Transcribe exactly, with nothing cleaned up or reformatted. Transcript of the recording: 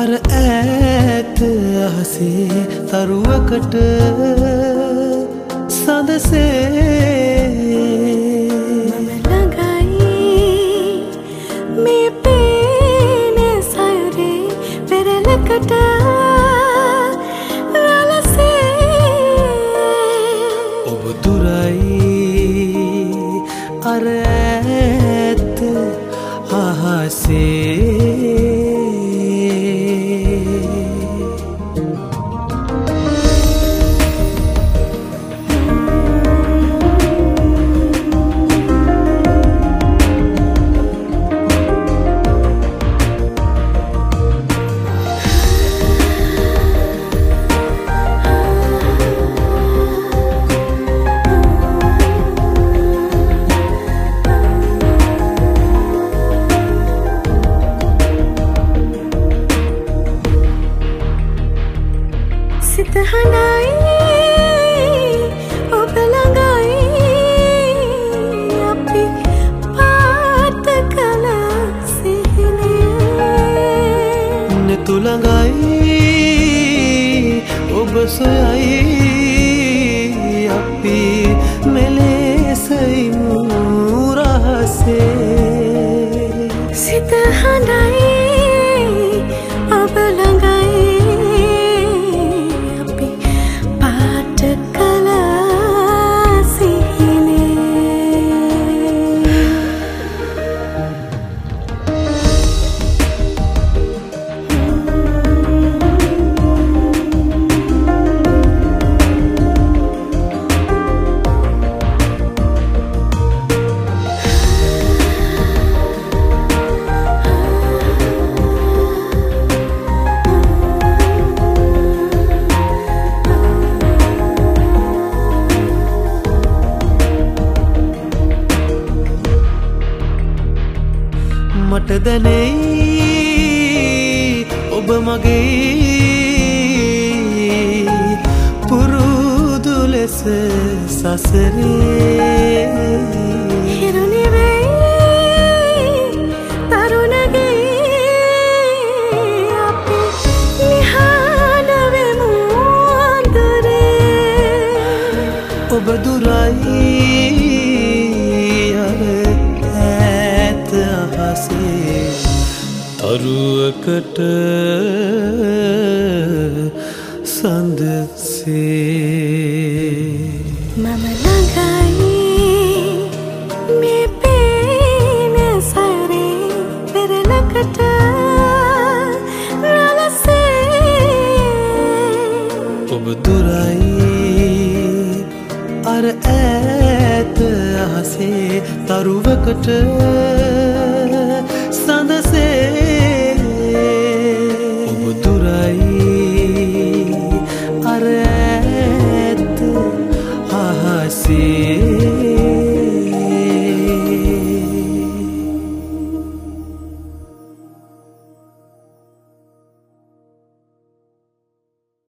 අර ඈත අහසේ තරුවකට සඳසේ මම ළඟයි මේ පේන සයුරේ පෙරලකට රළසේ ඔබ දුරයි අර ඈත අහසේ සිත හඬයි ඔබ ළඟයි අපි පාත කළ සිහිනේ නෙතු ළඟයි ඔබ සොයයි අපි මෙලෙසයිමු රහසේ සිත හඬයි ඔබ ළඟයි මට දැනෙයි ඔබ මගේ පුරුදු ලෙස සසරේ හිරුනි වෙයි තරුණගේ අපි නිහඬ වෙමු අඳුරේ ඔබ දුරයි තරුවකට සඳසේ මම ළඟයි මේ පේන සයුරේ පෙරලකට රළසේ ඔබ දුරයි අර ඈත අහසේ තරුවකට